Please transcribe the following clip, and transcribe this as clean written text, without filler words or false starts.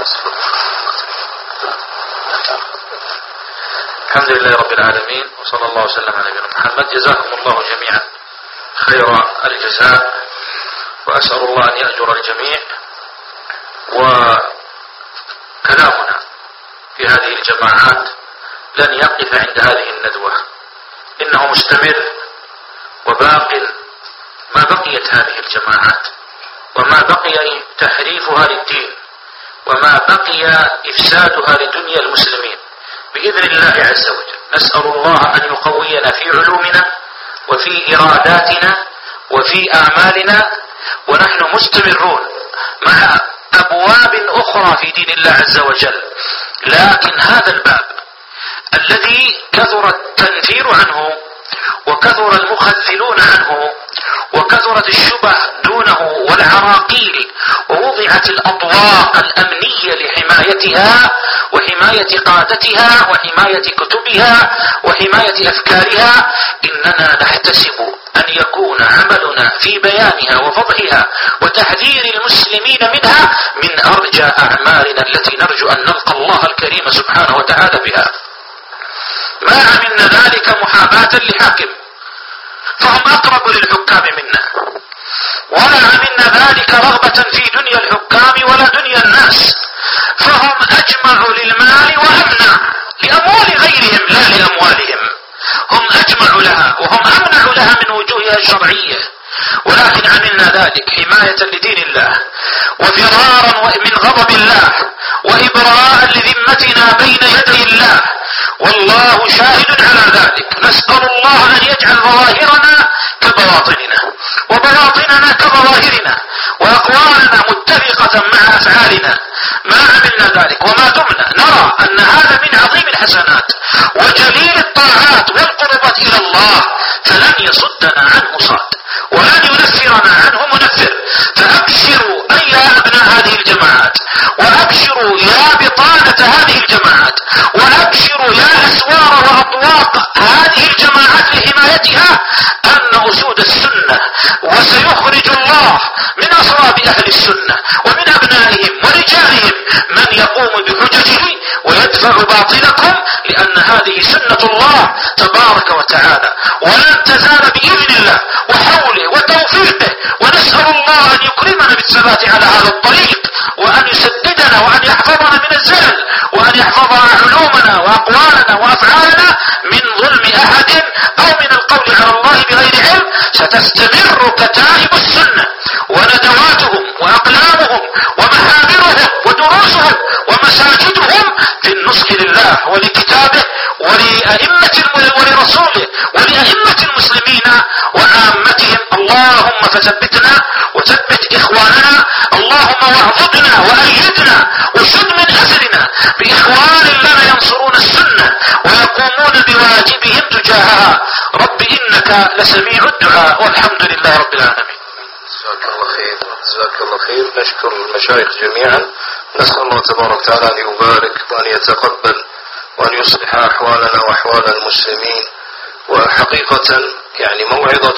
الحمد لله رب العالمين، وصلى الله وسلم على نبينا محمد. جزاكم الله جميعا خير الجزاء، وأسأل الله أن يأجر الجميع. وكلامنا في هذه الجماعات لن يقف عند هذه الندوة، إنه مستمر وباق ما بقيت هذه الجماعات، وما بقي تحريفها للدين، وما بقي إفسادها لدنيا المسلمين بإذن الله عز وجل. نسأل الله أن يقوينا في علومنا وفي إراداتنا وفي أعمالنا، ونحن مستمرون مع أبواب أخرى في دين الله عز وجل. لكن هذا الباب الذي كثر التنفير عنه وكثر المخذلون عنه وكثرت الشبه دونه والعراقيل، ووضعت الأطواق الأمنية لحمايتها وحماية قادتها وحماية كتبها وحماية أفكارها، إننا نحتسب أن يكون عملنا في بيانها وفضحها وتحذير المسلمين منها من أرجى أعمالنا التي نرجو أن نلقى الله الكريم سبحانه وتعالى بها. ما عملنا ذلك محاباة لحاكم، فهم أقرب للحكام منا، ولا عملنا ذلك رغبة في دنيا الحكام ولا دنيا الناس، فهم أجمع للمال وأمنع لأموال غيرهم لا لأموالهم، هم أجمع لها وهم أمنع لها من وجوهها الشرعية. ولكن عملنا ذلك حماية لدين الله وفرارا من غضب الله وإبراء لذمتنا بين يدي الله، والله شاهد على ذلك. نسأل الله أن يجعل ظواهرنا كبواطننا وبواطننا كظواهرنا وأقوالنا متفقة مع أفعالنا. ما عملنا ذلك وما دمنا نرى أن هذا من عظيم الحسنات وجليل الطاعات والقربات إلى الله، فلن يصدنا عنه صاد ولن ينفرنا عنه منفر. فأبشروا يا أبناء هذه الجماعات، وأبشروا يا بطانة هذه الجماعات، وأبشروا يا أسوار وأطواق هذه الجماعات لحمايتها، أن أسود السنة وسيخرج الله من أصلاب أهل السنة ومن أبنائهم ورجالهم من يقوم بحججه ويدفع باطلكم، لأن هذه سنة الله تبارك وتعالى، ولن تزال بإذن الله وحوله وتوفيقه. ونسأل الله أن يكرمنا بالثبات على هذا الطريق، وأن يسددنا وأن يحفظنا من الزلل، وأن يحفظنا علومنا وأقوالنا وأفعالنا من ظلم أحد أو من القول على الله بغير علم. ستستمر كتائب السنة وندواتهم وأقلامهم ومحاضرهم ودروسهم ومساجدهم في النصح لله ولكتابه ولرسوله ولأئمة المسلمين وعامتهم. اللهم فثبتنا وثبت إخواننا، اللهم واعضدنا وأيدنا وشد من أسرنا بإخوان لنا ينصرون السنة ويقومون بواجبهم تجاهها. رب إنك لسميع الدعاء، والحمد لله رب العالمين. جزاك الله خير، جزاك الله خير. نشكر المشايخ جميعا، نسأل الله تبارك وتعالى أن يبارك وأن يتقبل وأن يصلح أحوالنا وأحوال المسلمين. وحقيقة يعني موعظة